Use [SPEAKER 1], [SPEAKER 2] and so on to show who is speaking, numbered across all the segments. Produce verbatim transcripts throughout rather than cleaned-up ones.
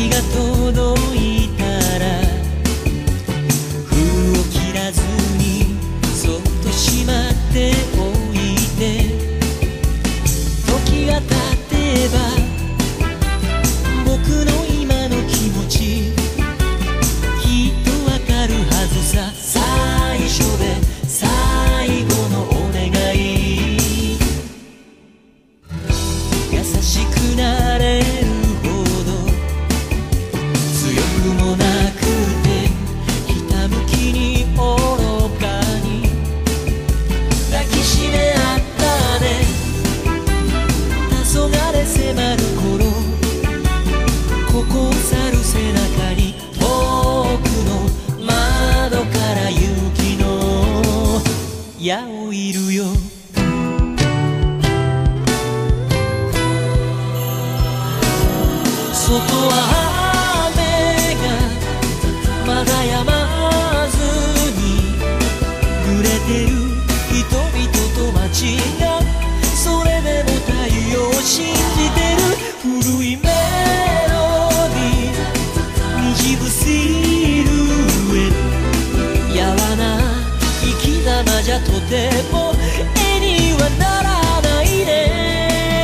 [SPEAKER 1] 鍵が届いたら封を切らずにそっとしまっておいて、時が経てば僕の今の気持ちきっとわかるはずさ。最初で最後のお願い、優しくなれるほど強くもなくてひたむきに愚かに抱きしめ合ったね。黄昏迫る頃ここを去る背中に遠くの窓から雪の矢を射るよ。外は雨がまだ止まずに濡れてる人々と街が、それでも太陽を信じてる。古いメロディーにじむシルエット、やわな生き様じゃとても絵にはならないね。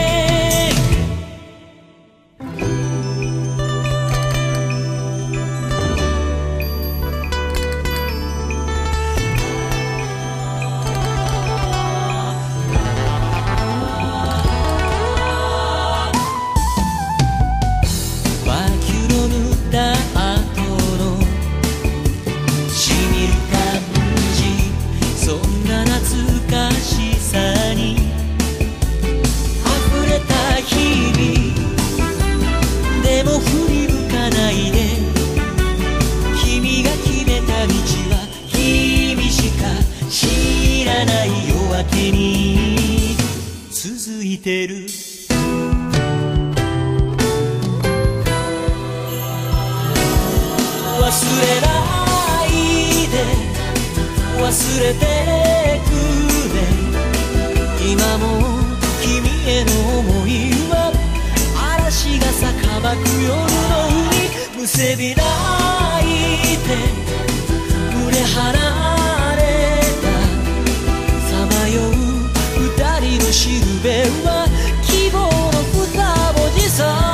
[SPEAKER 1] に続いてる。忘れないで忘れてくれ、今も君への想いは嵐が酒まく夜の海、むせび泣いて胸離れたさまよう二人のしるべは希望の二文字さ。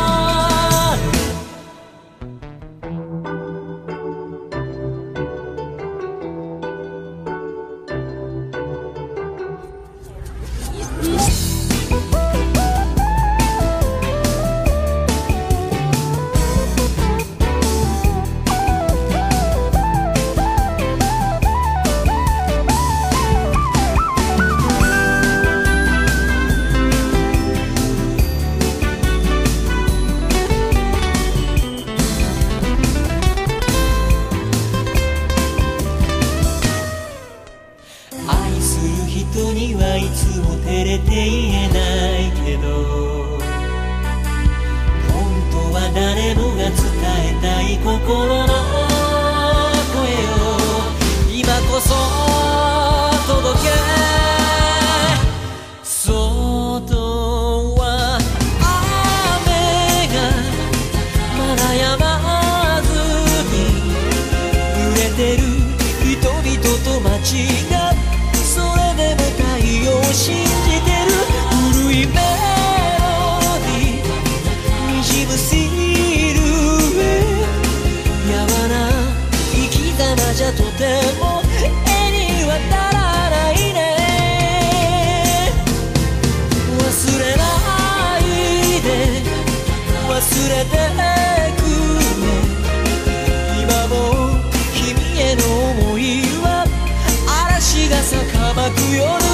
[SPEAKER 1] 人にはいつも照れて言えないけど、本当は誰もが伝えたい心の声を今こそ届け。外は雨がまだ止まずに濡れてる人々と街が、信じてる古いメロディーにじむシルエット、やわな生き様じゃとても絵にはならないね。忘れないで忘れてくれ、今も君への想いは嵐が酒まく夜